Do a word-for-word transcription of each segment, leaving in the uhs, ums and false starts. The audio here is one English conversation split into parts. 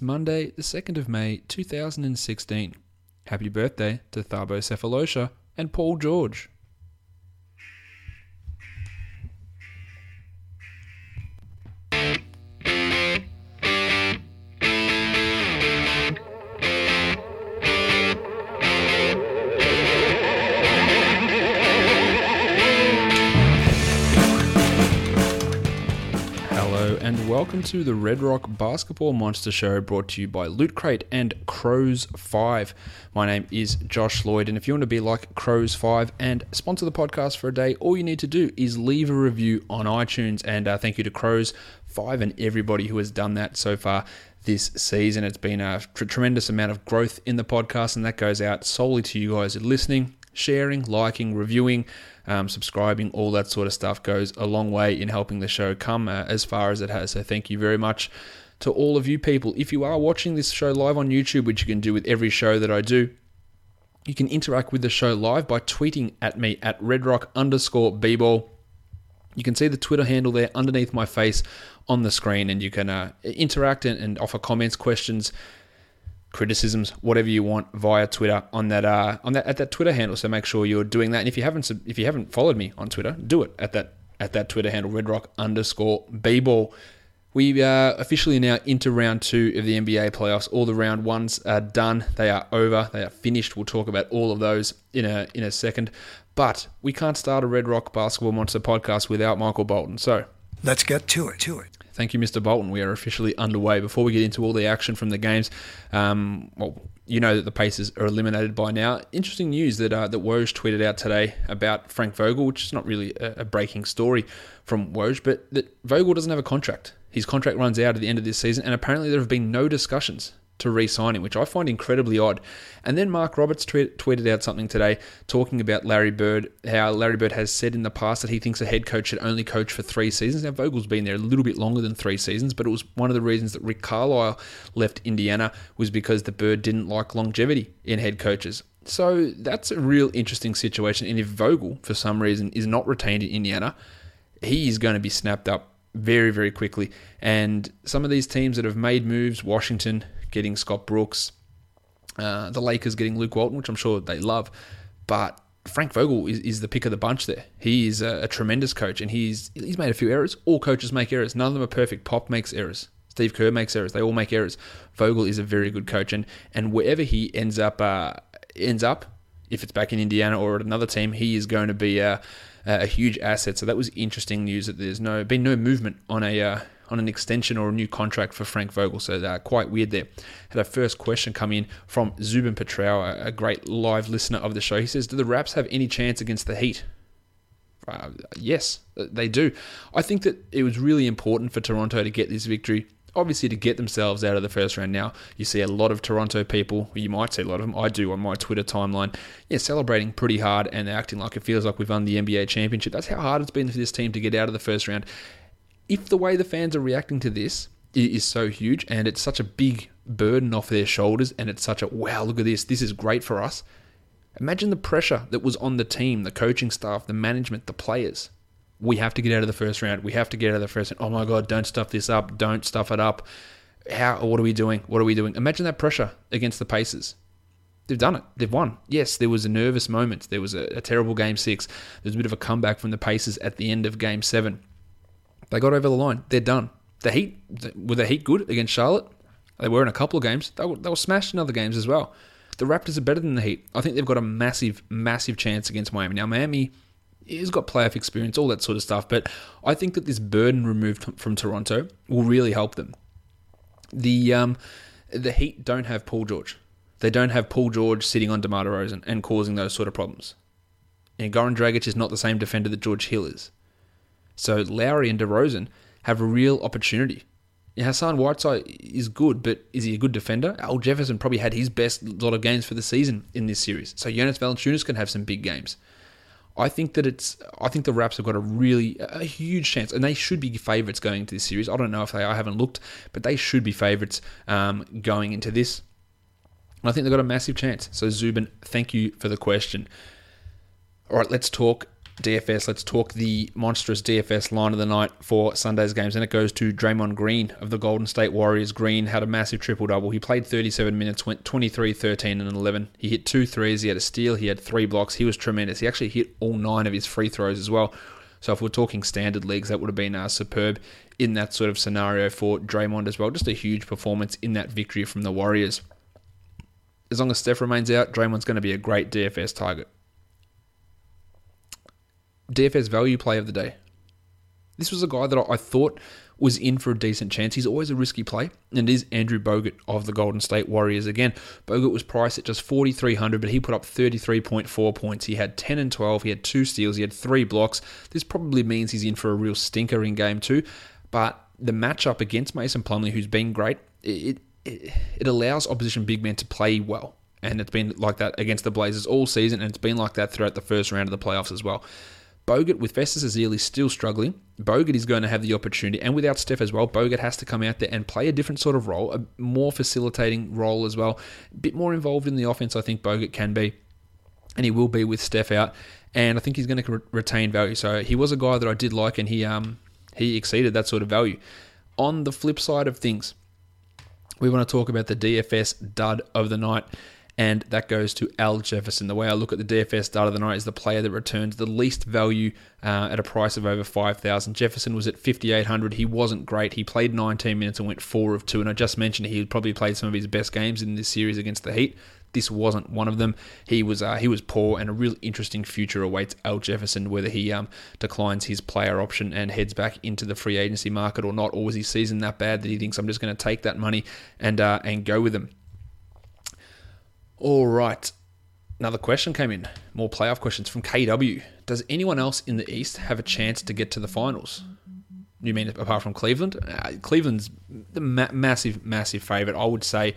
It's Monday, the second of May, two thousand sixteen. Happy birthday to Thabo Cephalosha and Paul George. And welcome to the Red Rock Basketball Monster Show, brought to you by Loot Crate and Crows five. My name is Josh Lloyd, and if you want to be like Crows five and sponsor the podcast for a day, all you need to do is leave a review on iTunes. And uh, thank you to Crows five and everybody who has done that so far this season. It's been a tr- tremendous amount of growth in the podcast, and that goes out solely to you guys listening, sharing, liking, reviewing, um, subscribing. All that sort of stuff goes a long way in helping the show come uh, as far as it has. So thank you very much to all of you people. If you are watching this show live on YouTube, which you can do with every show that I do, you can interact with the show live by tweeting at me at redrock underscore bball. You can see the Twitter handle there underneath my face on the screen, and you can uh, interact and, and offer comments, questions, criticisms, whatever you want via Twitter on that uh, on that at that Twitter handle. So make sure you're doing that. And if you haven't if you haven't followed me on Twitter, do it at that at that Twitter handle, redrock underscore bball. We are officially now into round two of the N B A playoffs. All the round ones are done. They are over. They are finished. We'll talk about all of those in a in a second. But we can't start a Red Rock Basketball Monster podcast without Michael Bolton. So let's get to it. To it. Thank you, Mister Bolton. We are officially underway. Before we get into all the action from the games, um, well, you know that the Pacers are eliminated by now. Interesting news that uh, that Woj tweeted out today about Frank Vogel, which is not really a, a breaking story from Woj, but that Vogel doesn't have a contract. His contract runs out at the end of this season, and apparently there have been no discussions to re-sign him, which I find incredibly odd. And then Mark Roberts tweet, tweeted out something today talking about Larry Bird, how Larry Bird has said in the past that he thinks a head coach should only coach for three seasons. Now, Vogel's been there a little bit longer than three seasons, but it was one of the reasons that Rick Carlisle left Indiana was because the Bird didn't like longevity in head coaches. So that's a real interesting situation. And if Vogel, for some reason, is not retained in Indiana, he is going to be snapped up very, very quickly. And some of these teams that have made moves, Washington getting Scott Brooks, uh, the Lakers getting Luke Walton, which I'm sure they love, but Frank Vogel is, is the pick of the bunch there. He is a, a tremendous coach, and he's he's made a few errors. All coaches make errors. None of them are perfect. Pop makes errors. Steve Kerr makes errors. They all make errors. Vogel is a very good coach, and and wherever he ends up, uh, ends up, if it's back in Indiana or at another team, he is going to be a, a huge asset. So that was interesting news that there's no been no movement on a uh, on an extension or a new contract for Frank Vogel. So uh, quite weird there. Had our first question come in from Zubin Petrao, a, a great live listener of the show. He says, do the Raps have any chance against the Heat? Uh, yes, they do. I think that it was really important for Toronto to get this victory. Obviously, to get themselves out of the first round now. You see a lot of Toronto people, you might see a lot of them, I do on my Twitter timeline, yeah, celebrating pretty hard and acting like it feels like we've won the N B A championship. That's how hard it's been for this team to get out of the first round. If the way the fans are reacting to this is so huge and it's such a big burden off their shoulders and it's such a, wow, look at this, this is great for us. Imagine the pressure that was on the team, the coaching staff, the management, the players. We have to get out of the first round. We have to get out of the first round. Oh my God, don't stuff this up. Don't stuff it up. How? What are we doing? What are we doing? Imagine that pressure against the Pacers. They've done it. They've won. Yes, there was a nervous moment. There was a, a terrible game six. There was a bit of a comeback from the Pacers at the end of game seven. They got over the line. They're done. The Heat, were the Heat good against Charlotte? They were in a couple of games. They were, they were smashed in other games as well. The Raptors are better than the Heat. I think they've got a massive, massive chance against Miami. Now, Miami has got playoff experience, all that sort of stuff, but I think that this burden removed from Toronto will really help them. The um, the Heat don't have Paul George. They don't have Paul George sitting on DeMar DeRozan and causing those sort of problems. And Goran Dragic is not the same defender that George Hill is. So Lowry and DeRozan have a real opportunity. Yeah, Hassan Whiteside is good, but is he a good defender? Al Jefferson probably had his best lot of games for the season in this series. So Jonas Valanciunas can have some big games. I think that it's. I think the Raps have got a really a huge chance, and they should be favourites going into this series. I don't know if they are. I haven't looked, but they should be favourites um, going into this. And I think they've got a massive chance. So Zubin, thank you for the question. All right, let's talk D F S, let's talk the monstrous D F S line of the night for Sunday's games, and it goes to Draymond Green of the Golden State Warriors. Green had a massive triple-double. He played thirty-seven minutes, went twenty-three, thirteen, and eleven. He hit two threes, he had a steal, he had three blocks. He was tremendous. He actually hit all nine of his free throws as well. So if we're talking standard leagues, that would have been uh, superb in that sort of scenario for Draymond as well. Just a huge performance in that victory from the Warriors. As long as Steph remains out, Draymond's going to be a great D F S target. D F S value play of the day. This was a guy that I thought was in for a decent chance. He's always a risky play, and it is Andrew Bogut of the Golden State Warriors. Again, Bogut was priced at just forty-three hundred, but he put up thirty-three point four points. He had ten and twelve, he had two steals, he had three blocks. This probably means he's in for a real stinker in game two, but the matchup against Mason Plumlee, who's been great, it, it, it allows opposition big men to play well, and it's been like that against the Blazers all season, and it's been like that throughout the first round of the playoffs as well. Bogut, with Festus Ezeli still struggling, Bogut is going to have the opportunity, and without Steph as well, Bogut has to come out there and play a different sort of role, a more facilitating role as well, a bit more involved in the offense I think Bogut can be, and he will be with Steph out, and I think he's going to re- retain value. So he was a guy that I did like, and he um he exceeded that sort of value. On the flip side of things, we want to talk about the D F S dud of the night, and that goes to Al Jefferson. The way I look at the D F S dud of the night is the player that returns the least value uh, at a price of over five thousand dollars. Jefferson was at fifty-eight hundred dollars. He wasn't great. He played nineteen minutes and went four of two. And I just mentioned he probably played some of his best games in this series against the Heat. This wasn't one of them. He was uh, he was poor, and a real interesting future awaits Al Jefferson, whether he um, declines his player option and heads back into the free agency market or not, or was his season that bad that he thinks I'm just going to take that money and uh, and go with him. All right. Another question came in. More playoff questions from K W. Does anyone else in the East have a chance to get to the finals? You mean apart from Cleveland? Uh, Cleveland's the ma- massive, massive favourite. I would say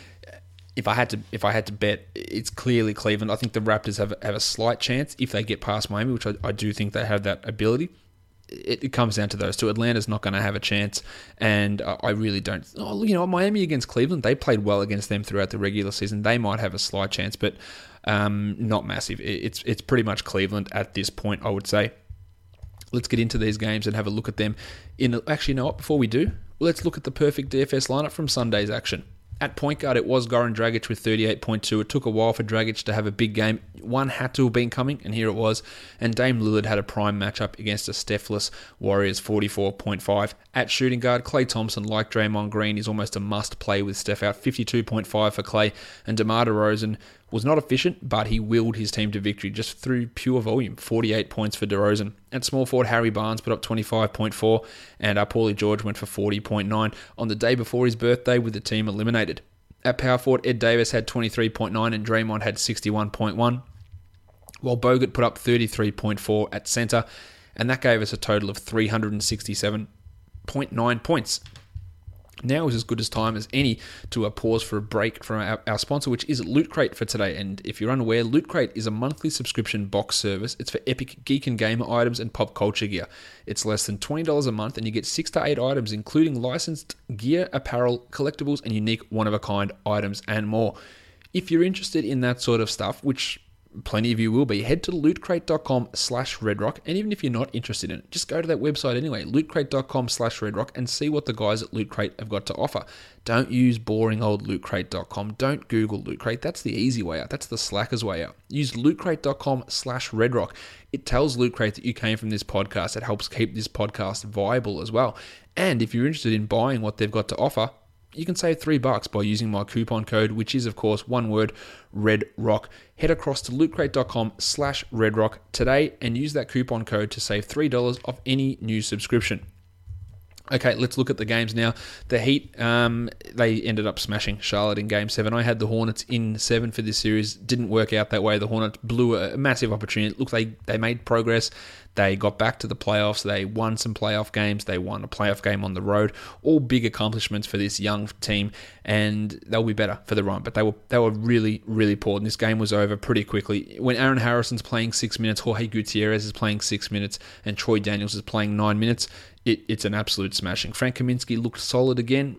if I had to, if I had to bet, it's clearly Cleveland. I think the Raptors have have a slight chance if they get past Miami, which I, I do think they have that ability. It, it comes down to those two. Atlanta's not going to have a chance, and I, I really don't. Oh, you know, Miami against Cleveland, they played well against them throughout the regular season. They might have a slight chance, but um, not massive. It, it's it's pretty much Cleveland at this point, I would say. Let's get into these games and have a look at them. In actually, you know what? Before we do, let's look at the perfect D F S lineup from Sunday's action. At point guard, it was Goran Dragic with thirty-eight point two. It took a while for Dragic to have a big game. One had to have been coming, and here it was. And Dame Lillard had a prime matchup against a Stephless Warriors, forty-four point five. At shooting guard, Klay Thompson, like Draymond Green, is almost a must-play with Steph out, fifty-two point five for Klay. And DeMar DeRozan was not efficient, but he willed his team to victory just through pure volume, forty-eight points for DeRozan. At small forward, Harry Barnes put up twenty-five point four, and uh, Paulie George went for forty point nine on the day before his birthday with the team eliminated. At power forward, Ed Davis had twenty-three point nine and Draymond had sixty-one point one, while Bogut put up thirty-three point four at center, and that gave us a total of three hundred sixty-seven point nine points. Now is as good as time as any to uh, pause for a break from our, our sponsor, which is Loot Crate for today. And if you're unaware, Loot Crate is a monthly subscription box service. It's for epic geek and gamer items and pop culture gear. It's less than twenty dollars a month, and you get six to eight items, including licensed gear, apparel, collectibles, and unique one-of-a-kind items and more. If you're interested in that sort of stuff, which plenty of you will be, head to lootcrate.com slash redrock, and even if you're not interested in it, just go to that website anyway, lootcrate.com slash redrock, and see what the guys at Loot Crate have got to offer. Don't use boring old lootcrate dot com. Don't Google Loot Crate. That's the easy way out. That's the slacker's way out. Use lootcrate.com slash redrock. It tells Loot Crate that you came from this podcast. It helps keep this podcast viable as well. And if you're interested in buying what they've got to offer, you can save three bucks by using my coupon code, which is, of course, one word, REDROCK. Head across to lootcrate.com slash REDROCK today and use that coupon code to save three dollars off any new subscription. Okay, let's look at the games now. The Heat, um, they ended up smashing Charlotte in Game seven. I had the Hornets in seven for this series. Didn't work out that way. The Hornets blew a massive opportunity. It looked like they made progress. They got back to the playoffs. They won some playoff games. They won a playoff game on the road. All big accomplishments for this young team, and they'll be better for the run. But they were they were really, really poor, and this game was over pretty quickly. When Aaron Harrison's playing six minutes, Jorge Gutierrez is playing six minutes, and Troy Daniels is playing nine minutes, it, it's an absolute smashing. Frank Kaminsky looked solid again.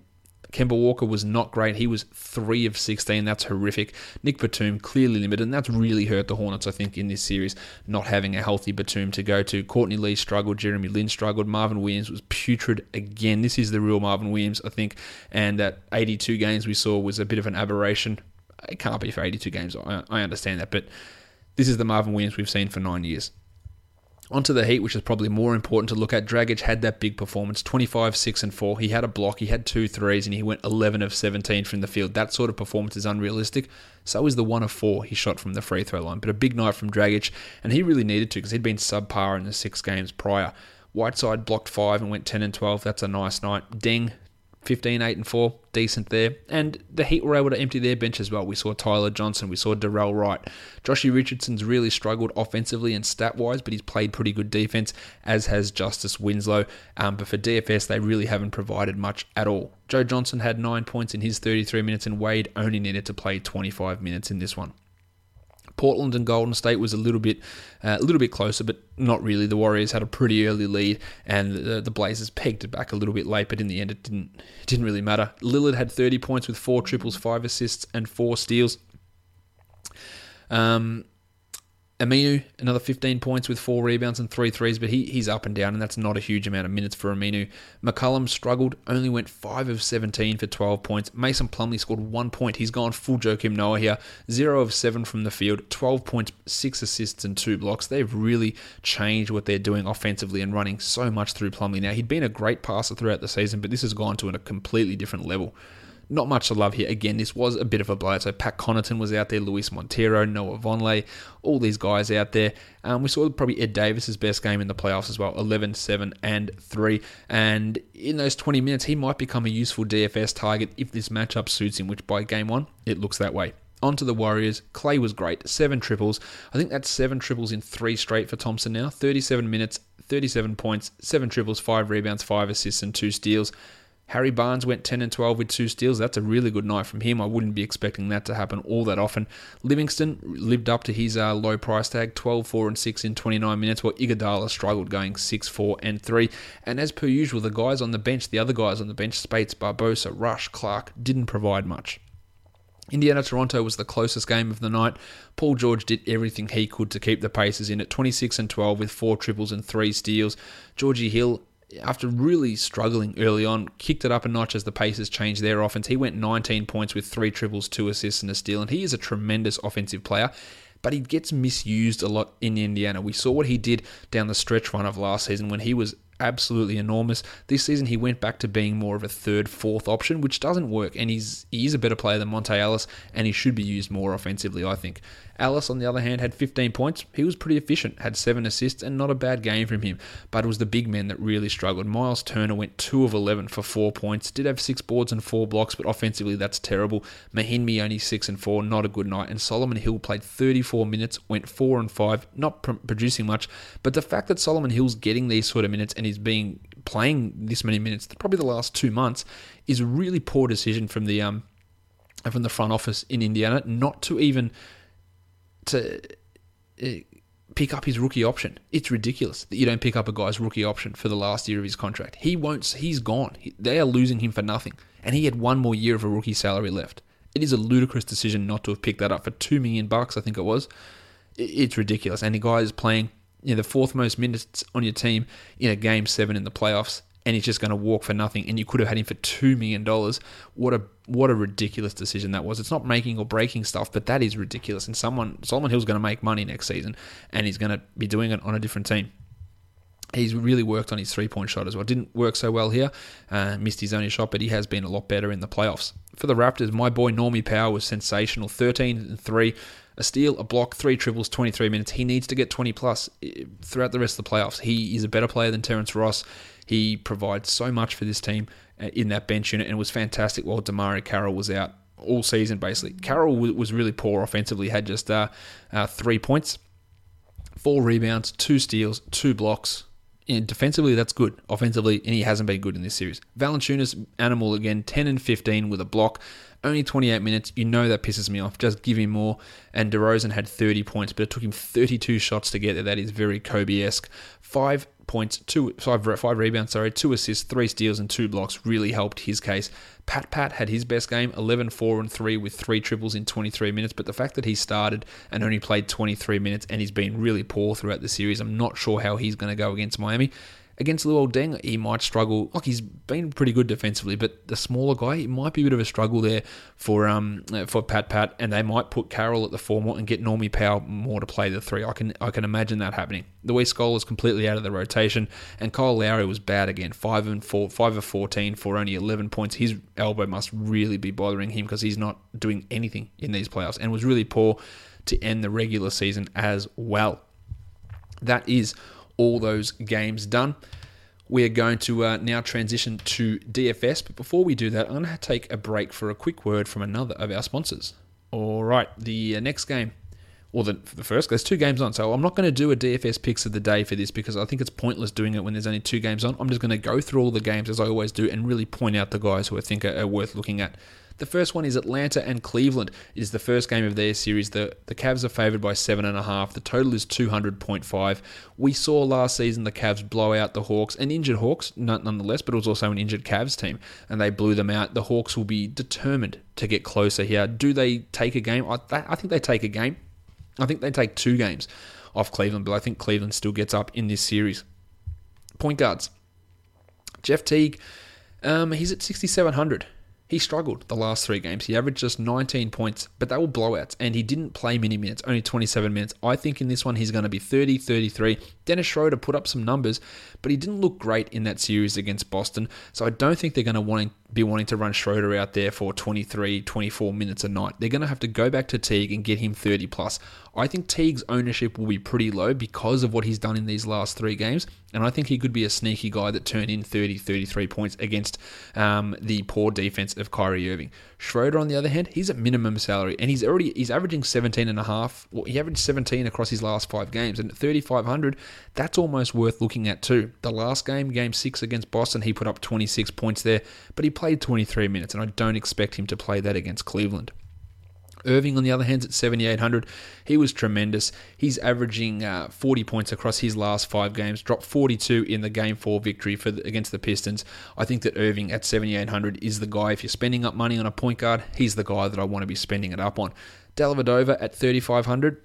Kemba Walker was not great. He was three of sixteen. That's horrific. Nick Batum, clearly limited, and that's really hurt the Hornets, I think, in this series, not having a healthy Batum to go to. Courtney Lee struggled. Jeremy Lin struggled. Marvin Williams was putrid again. This is the real Marvin Williams, I think, and that eighty-two games we saw was a bit of an aberration. It can't be for eighty-two games. I, I understand that, but this is the Marvin Williams we've seen for nine years. Onto the Heat, which is probably more important to look at. Dragic had that big performance, twenty-five, six, and four. He had a block, he had two threes, and he went eleven of seventeen from the field. That sort of performance is unrealistic. So is the one of four he shot from the free throw line. But a big night from Dragic, and he really needed to because he'd been subpar in the six games prior. Whiteside blocked five and went ten and twelve. That's a nice night. Deng, fifteen, eight, and four. Decent there. And the Heat were able to empty their bench as well. We saw Tyler Johnson. We saw Darrell Wright. Joshie Richardson's really struggled offensively and stat-wise, but he's played pretty good defense, as has Justice Winslow. Um, but for D F S, they really haven't provided much at all. Joe Johnson had nine points in his thirty-three minutes, and Wade only needed to play twenty-five minutes in this one. Portland and Golden State was a little bit uh, a little bit closer, but not really. The Warriors had a pretty early lead, and the, the Blazers pegged it back a little bit late, but in the end it didn't it didn't really matter. Lillard had thirty points with four triples, five assists, and four steals. Um, Aminu, another fifteen points with four rebounds and three threes, but he, he's up and down, and that's not a huge amount of minutes for Aminu. McCollum struggled, only went five of seventeen for twelve points. Mason Plumlee scored one point. He's gone full Joakim Noah here. zero of seven from the field, twelve points, six assists, and two blocks. They've really changed what they're doing offensively and running so much through Plumlee. Now, he'd been a great passer throughout the season, but this has gone to a completely different level. Not much to love here. Again, this was a bit of a blowout. So Pat Connaughton was out there, Luis Montero, Noah Vonleh, all these guys out there. Um, we saw probably Ed Davis's best game in the playoffs as well, eleven, seven, and three. And in those twenty minutes, he might become a useful D F S target if this matchup suits him, which by game one, it looks that way. On to the Warriors. Clay was great. Seven triples. I think that's seven triples in three straight for Thompson now. thirty-seven minutes, thirty-seven points, seven triples, five rebounds, five assists, and two steals. Harry Barnes went ten and twelve with two steals. That's a really good night from him. I wouldn't be expecting that to happen all that often. Livingston lived up to his uh, low price tag, twelve, four, and six in twenty-nine minutes, while Iguodala struggled going six, four, and three. And as per usual, the guys on the bench, the other guys on the bench, Spates, Barbosa, Rush, Clark, didn't provide much. Indiana-Toronto was the closest game of the night. Paul George did everything he could to keep the Pacers in at twenty-six and twelve with four triples and three steals. Georgie Hill, after really struggling early on, kicked it up a notch as the Pacers changed their offense. He went nineteen points with three triples, two assists, and a steal, and he is a tremendous offensive player, but he gets misused a lot in Indiana. We saw what he did down the stretch run of last season when he was absolutely enormous. This season, he went back to being more of a third, fourth option, which doesn't work, and he's he is a better player than Monte Ellis, and he should be used more offensively, I think. Ellis, on the other hand, had fifteen points. He was pretty efficient, had seven assists, and not a bad game from him, but it was the big men that really struggled. Miles Turner went two of eleven for four points, did have six boards and four blocks, but offensively that's terrible. Mahinmi only six and four, not a good night, and Solomon Hill played thirty-four minutes, went four and five, not pr- producing much, but the fact that Solomon Hill's getting these sort of minutes and he's being playing this many minutes, probably the last two months, is a really poor decision from the um from the front office in Indiana not to even to uh, pick up his rookie option. It's ridiculous that you don't pick up a guy's rookie option for the last year of his contract. He won't. He's gone. He, they are losing him for nothing, and he had one more year of a rookie salary left. It is a ludicrous decision not to have picked that up for two million bucks. I think it was. It, it's ridiculous, and the guy is playing, you know, the fourth most minutes on your team in a game seven in the playoffs, and he's just going to walk for nothing, and you could have had him for two million dollars. What a what a ridiculous decision that was. It's not making or breaking stuff, but that is ridiculous. And someone, Solomon Hill's going to make money next season, and he's going to be doing it on a different team. He's really worked on his three-point shot as well. Didn't work so well here. Uh, missed his only shot, but he has been a lot better in the playoffs. For the Raptors, my boy Normie Powell was sensational. thirteen and three. A steal, a block, three triples, twenty-three minutes. He needs to get twenty plus throughout the rest of the playoffs. He is a better player than Terrence Ross. He provides so much for this team in that bench unit, and was fantastic while DeMario Carroll was out all season, basically. Carroll was really poor offensively, had just uh, uh, three points, four rebounds, two steals, two blocks. And defensively, that's good. Offensively, and he hasn't been good in this series. Valanciunas, animal again, ten and fifteen with a block. Only twenty-eight minutes. You know that pisses me off. Just give him more. And DeRozan had thirty points, but it took him thirty-two shots to get there. That is very Kobe-esque. Five points, two five, five rebounds, sorry, two assists, three steals, and two blocks really helped his case. Pat Pat had his best game, eleven, four, and three with three triples in twenty-three minutes, but the fact that he started and only played twenty-three minutes and he's been really poor throughout the series, I'm not sure how he's going to go against Miami. Against Luol Deng, he might struggle. Like, he's been pretty good defensively, but the smaller guy, it might be a bit of a struggle there for um for Pat Pat, and they might put Carroll at the four more and get Normie Powell more to play the three. I can I can imagine that happening. Luis Scola's completely out of the rotation, and Kyle Lowry was bad again, five and four, five of fourteen for only eleven points. His elbow must really be bothering him because he's not doing anything in these playoffs, and was really poor to end the regular season as well. That is all those games done. We are going to uh, now transition to D F S, but before we do that, I'm going to take a break for a quick word from another of our sponsors. All right, the uh, next game, or the, the first, there's two games on, so I'm not going to do a D F S picks of the day for this because I think it's pointless doing it when there's only two games on. I'm just going to go through all the games as I always do and really point out the guys who I think are, are worth looking at. The first one is Atlanta and Cleveland. It is the first game of their series. The the Cavs are favored by seven and a half. The total is two hundred point five. We saw last season the Cavs blow out the Hawks, an injured Hawks nonetheless, but it was also an injured Cavs team, and they blew them out. The Hawks will be determined to get closer here. Do they take a game? I, I think they take a game. I think they take two games off Cleveland, but I think Cleveland still gets up in this series. Point guards. Jeff Teague, um, he's at sixty-seven hundred. He struggled the last three games. He averaged just nineteen points, but they were blowouts, and he didn't play many minutes, only twenty-seven minutes. I think in this one he's going to be thirty, thirty-three. Dennis Schroeder put up some numbers, but he didn't look great in that series against Boston, so I don't think they're going to want, be wanting to run Schroeder out there for twenty-three, twenty-four minutes a night. They're going to have to go back to Teague and get him thirty plus. I think Teague's ownership will be pretty low because of what he's done in these last three games, and I think he could be a sneaky guy that turned in thirty, thirty-three points against um, the poor defense of Kyrie Irving. Schroeder, on the other hand, he's at minimum salary, and he's already he's averaging seventeen and a half. Well, he averaged seventeen across his last five games, and at thirty-five hundred, that's almost worth looking at too. The last game, game six against Boston, he put up twenty-six points there, but he played twenty-three minutes, and I don't expect him to play that against Cleveland. Irving, on the other hand, is at seventy-eight hundred. He was tremendous. He's averaging uh, forty points across his last five games, dropped forty-two in the Game four victory for the, against the Pistons. I think that Irving at seventy-eight hundred is the guy. If you're spending up money on a point guard, he's the guy that I want to be spending it up on. Dellavedova at thirty-five hundred.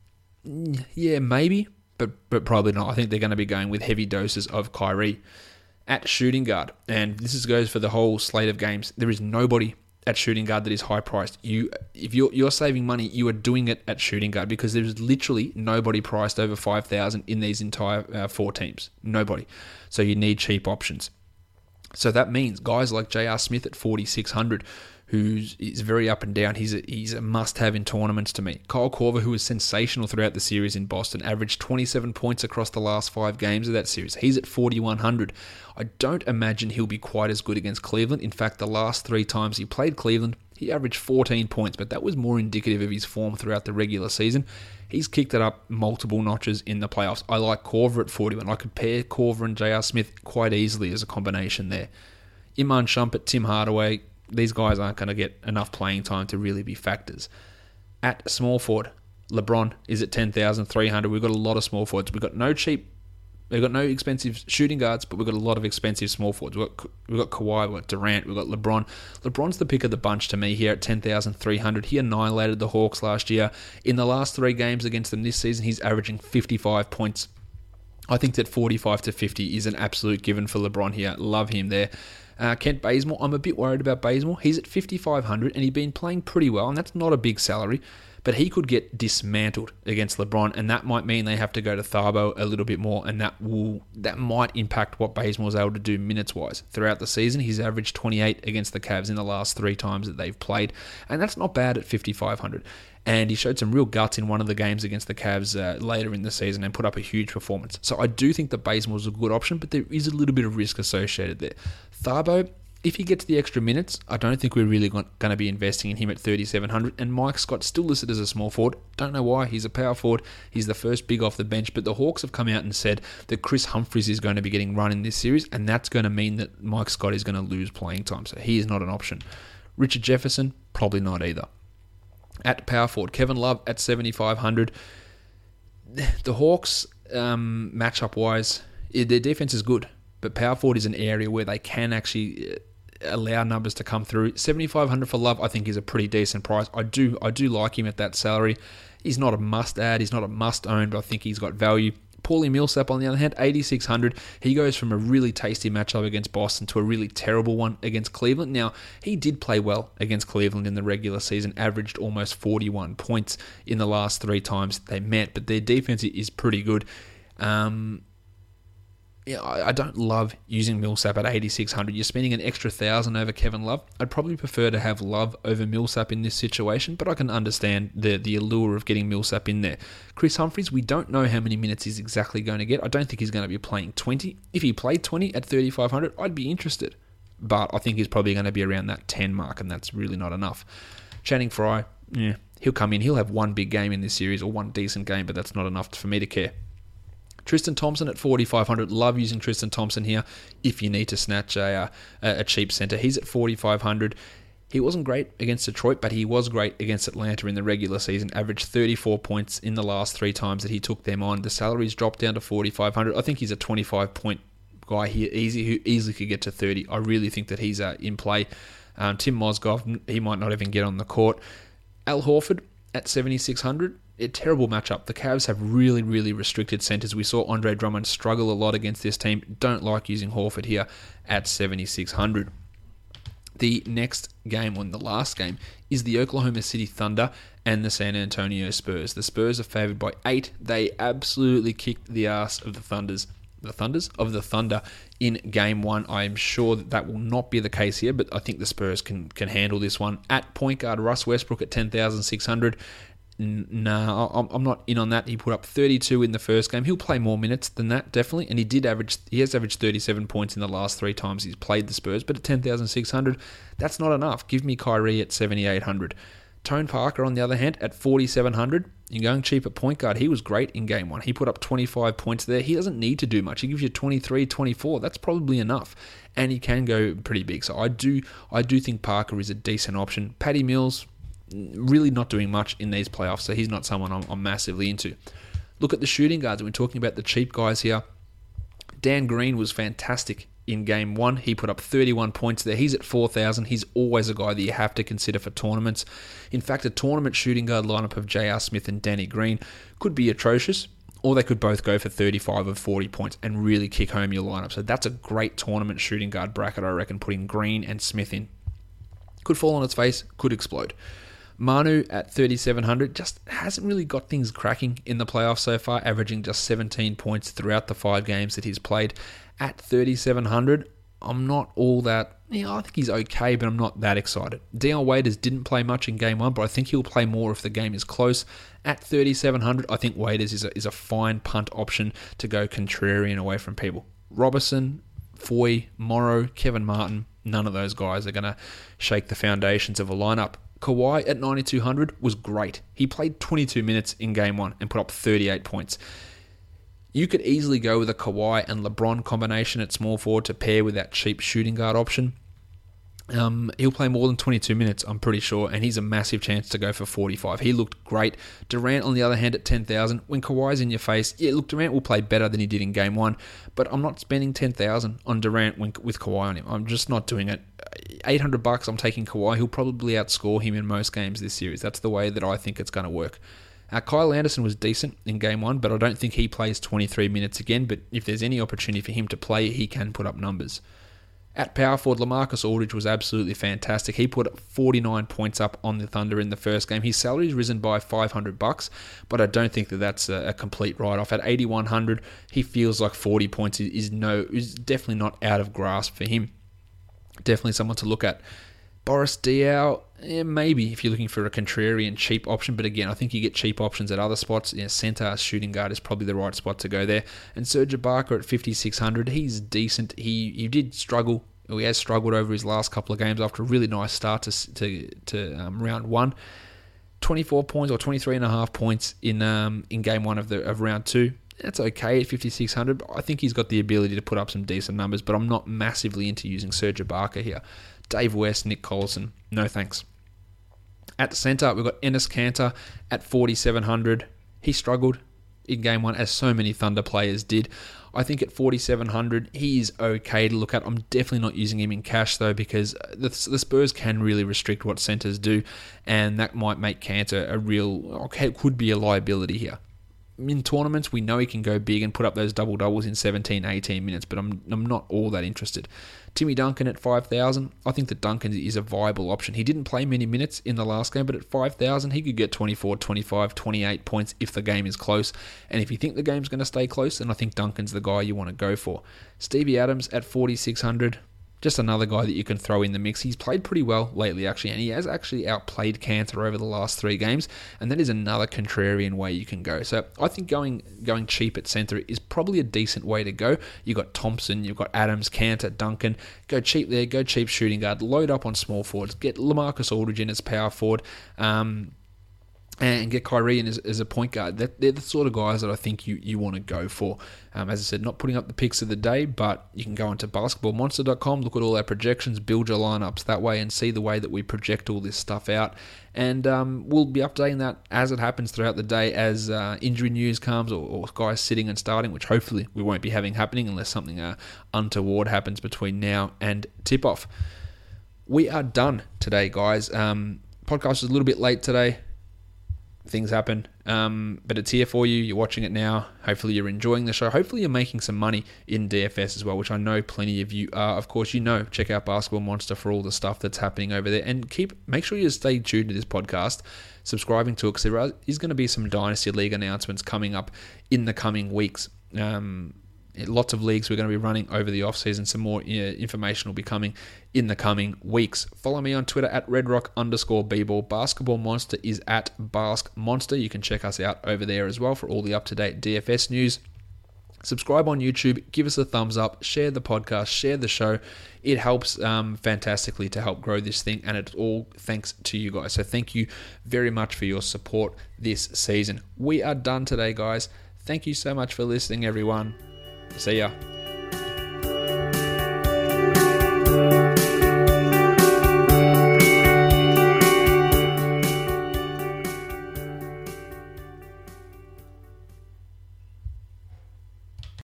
Yeah, maybe, but but probably not. I think they're going to be going with heavy doses of Kyrie. At shooting guard, and this is, goes for the whole slate of games, there is nobody at shooting guard that is high priced. You, if you're you're saving money, you are doing it at shooting guard because there's literally nobody priced over five thousand in these entire uh, four teams. Nobody. So you need cheap options. So that means guys like J R Smith at forty-six hundred, who is very up and down. He's a, he's a must-have in tournaments to me. Kyle Korver, who was sensational throughout the series in Boston, averaged twenty-seven points across the last five games of that series. He's at forty-one hundred. I don't imagine he'll be quite as good against Cleveland. In fact, the last three times he played Cleveland, he averaged fourteen points, but that was more indicative of his form throughout the regular season. He's kicked it up multiple notches in the playoffs. I like Korver at forty-one. I could pair Korver and J R Smith quite easily as a combination there. Iman Shumpert, Tim Hardaway, these guys aren't going to get enough playing time to really be factors. At small forward, LeBron is at ten thousand three hundred. We've got a lot of small forwards. We've got no cheap, we've got no expensive shooting guards, but we've got a lot of expensive small forwards. We've got, we've got Kawhi, we've got Durant, we've got LeBron. LeBron's the pick of the bunch to me here at ten thousand three hundred. He annihilated the Hawks last year. In the last three games against them this season, he's averaging fifty-five points. I think that forty-five to fifty is an absolute given for LeBron here. Love him there. Uh, Kent Bazemore, I'm a bit worried about Bazemore. He's at fifty-five hundred and he's been playing pretty well, and that's not a big salary, but he could get dismantled against LeBron, and that might mean they have to go to Thabo a little bit more, and that will that might impact what Bazemore's able to do minutes-wise. Throughout the season, he's averaged twenty-eight against the Cavs in the last three times that they've played, and that's not bad at fifty-five hundred. And he showed some real guts in one of the games against the Cavs uh, later in the season and put up a huge performance. So I do think that Bazemore's a good option, but there is a little bit of risk associated there. Thabo, if he gets the extra minutes, I don't think we're really going to be investing in him at thirty-seven hundred. And Mike Scott still listed as a small forward. Don't know why. He's a power forward. He's the first big off the bench. But the Hawks have come out and said that Chris Humphries is going to be getting run in this series, and that's going to mean that Mike Scott is going to lose playing time. So he is not an option. Richard Jefferson, probably not either. At power forward, Kevin Love at seventy-five hundred. The Hawks, um, matchup-wise, Their defense is good, but power forward is an area where they can actually allow numbers to come through. seventy-five hundred for Love, I think, is a pretty decent price. I do I do like him at that salary. He's not a must-add. He's not a must-own, but I think he's got value. Paulie Millsap, on the other hand, eighty-six hundred. He goes from a really tasty matchup against Boston to a really terrible one against Cleveland. Now, he did play well against Cleveland in the regular season, averaged almost forty-one points in the last three times they met, but their defense is pretty good. Um, yeah, I, I don't love using Millsap at eighty-six hundred. You're spending an extra one thousand over Kevin Love. I'd probably prefer to have Love over Millsap in this situation, but I can understand the, the allure of getting Millsap in there. Chris Humphries, we don't know how many minutes he's exactly going to get. I don't think he's going to be playing twenty. If he played twenty at thirty-five hundred, I'd be interested. But I think he's probably going to be around that ten mark, and that's really not enough. Channing Frye, yeah, he'll come in. He'll have one big game in this series, or one decent game, but that's not enough for me to care. Tristan Thompson at forty-five hundred. Love using Tristan Thompson here if you need to snatch a, a, a cheap center. He's at forty-five hundred. He wasn't great against Detroit, but he was great against Atlanta in the regular season. Averaged thirty-four points in the last three times that he took them on. The salary's dropped down to forty-five hundred. I think he's a twenty-five point guy here, easy, who easily could get to thirty. I really think that he's uh, in play. Um, Tim Mozgov, he might not even get on the court. Al Horford at seventy-six hundred. A terrible matchup. The Cavs have really, really restricted centers. We saw Andre Drummond struggle a lot against this team. Don't like using Horford here at seventy-six hundred. The next game, or the last game, is the Oklahoma City Thunder and the San Antonio Spurs. The Spurs are favored by eight. They absolutely kicked the ass of the Thunders. The Thunders of the Thunder in game one. I am sure that that will not be the case here, but I think the Spurs can can handle this one. At point guard, Russ Westbrook at ten thousand six hundred. No, I'm not in on that. He put up thirty-two in the first game. He'll play more minutes than that, definitely. And he did average, he has averaged thirty-seven points in the last three times he's played the Spurs. But at ten thousand six hundred, that's not enough. Give me Kyrie at seventy-eight hundred. Tone Parker, on the other hand, at forty-seven hundred. You're going cheap at point guard. He was great in game one. He put up twenty-five points there. He doesn't need to do much. He gives you twenty-three, twenty-four. That's probably enough. And he can go pretty big. So I do, I do think Parker is a decent option. Patty Mills, really not doing much in these playoffs, so he's not someone I'm, I'm massively into. Look at the shooting guards. We're talking about the cheap guys here. Dan Green was fantastic in game one. He put up thirty-one points there. He's at four thousand. He's always a guy that you have to consider for tournaments. In fact, a tournament shooting guard lineup of J R. Smith and Danny Green could be atrocious, or they could both go for thirty-five or forty points and really kick home your lineup. So that's a great tournament shooting guard bracket, I reckon, putting Green and Smith in. Could fall on its face, could explode. Manu at thirty-seven hundred just hasn't really got things cracking in the playoffs so far, averaging just seventeen points throughout the five games that he's played. At thirty-seven hundred, I'm not all that, you know, I think he's okay, but I'm not that excited. Dion Waiters didn't play much in game one, but I think he'll play more if the game is close. At thirty-seven hundred, I think Waiters is a, is a fine punt option to go contrarian away from people. Robertson, Foy, Morrow, Kevin Martin, none of those guys are going to shake the foundations of a lineup. Kawhi at ninety-two hundred was great. He played twenty-two minutes in game one and put up thirty-eight points. You could easily go with a Kawhi and LeBron combination at small forward to pair with that cheap shooting guard option. Um, he'll play more than twenty-two minutes, I'm pretty sure, and he's a massive chance to go for forty-five. He looked great. Durant, on the other hand, at ten thousand. When Kawhi's in your face, yeah, look, Durant will play better than he did in game one, but I'm not spending ten thousand on Durant when, with Kawhi on him. I'm just not doing it. eight hundred bucks, I'm taking Kawhi. He'll probably outscore him in most games this series. That's the way that I think it's going to work. Uh, Kyle Anderson was decent in game one, but I don't think he plays twenty-three minutes again, but if there's any opportunity for him to play, he can put up numbers. At power forward, LaMarcus Aldridge was absolutely fantastic. He put forty-nine points up on the Thunder in the first game. His salary's risen by five hundred bucks, but I don't think that that's a, a complete write-off. At eighty-one hundred, he feels like forty points is, is no is definitely not out of grasp for him. Definitely someone to look at. Boris Diaw, eh, maybe if you're looking for a contrarian cheap option, but again, I think you get cheap options at other spots. You know, center, shooting guard is probably the right spot to go there. And Serge Ibaka at fifty-six hundred, he's decent. He he did struggle. He has struggled over his last couple of games after a really nice start to to, to um, round one. twenty-four points or twenty-three and a half points in um in game one of the of round two. That's okay at fifty-six hundred. I think he's got the ability to put up some decent numbers, but I'm not massively into using Serge Ibaka here. Dave West, Nick Collison, no thanks. At the centre, we've got Enes Kanter at forty-seven hundred. He struggled in game one, as so many Thunder players did. I think at forty-seven hundred, he's okay to look at. I'm definitely not using him in cash, though, because the, the Spurs can really restrict what centres do, and that might make Kanter a real, okay, could be a liability here. In tournaments, we know he can go big and put up those double-doubles in seventeen, eighteen minutes, but I'm I'm not all that interested. Timmy Duncan at five thousand, I think that Duncan is a viable option. He didn't play many minutes in the last game, but at five thousand, he could get twenty-four, twenty-five, twenty-eight points if the game is close. And if you think the game's going to stay close, then I think Duncan's the guy you want to go for. Stevie Adams at forty-six hundred, just another guy that you can throw in the mix. He's played pretty well lately, actually, and he has actually outplayed Kanter over the last three games, and that is another contrarian way you can go. So I think going going cheap at centre is probably a decent way to go. You've got Thompson, you've got Adams, Kanter, Duncan. Go cheap there, go cheap shooting guard, load up on small forwards, get LaMarcus Aldridge in as power forward, um, and get Kyrie in as, as a point guard. That, they're the sort of guys that I think you, you want to go for. Um, as I said, not putting up the picks of the day, but you can go into basketball monster dot com, look at all our projections, build your lineups that way, and see the way that we project all this stuff out. And um, we'll be updating that as it happens throughout the day, as uh, injury news comes, or, or guys sitting and starting, which hopefully we won't be having happening unless something uh, untoward happens between now and tip-off. We are done today, guys. Um, podcast is a little bit late today. Things happen, um, but it's here for you. You're watching it now. Hopefully you're enjoying the show. Hopefully you're making some money in D F S as well, which I know plenty of you are. Of course, you know, check out Basketball Monster for all the stuff that's happening over there, and keep make sure you stay tuned to this podcast, subscribing to it, because there is going to be some Dynasty League announcements coming up in the coming weeks. Um, Lots of leagues we're going to be running over the off-season. Some more uh, information will be coming in the coming weeks. Follow me on Twitter at redrock underscore bball. Basketball Monster is at Bask Monster. You can check us out over there as well for all the up-to-date D F S news. Subscribe on YouTube. Give us a thumbs up. Share the podcast. Share the show. It helps um, fantastically to help grow this thing, and it's all thanks to you guys. So thank you very much for your support this season. We are done today, guys. Thank you so much for listening, everyone. See ya.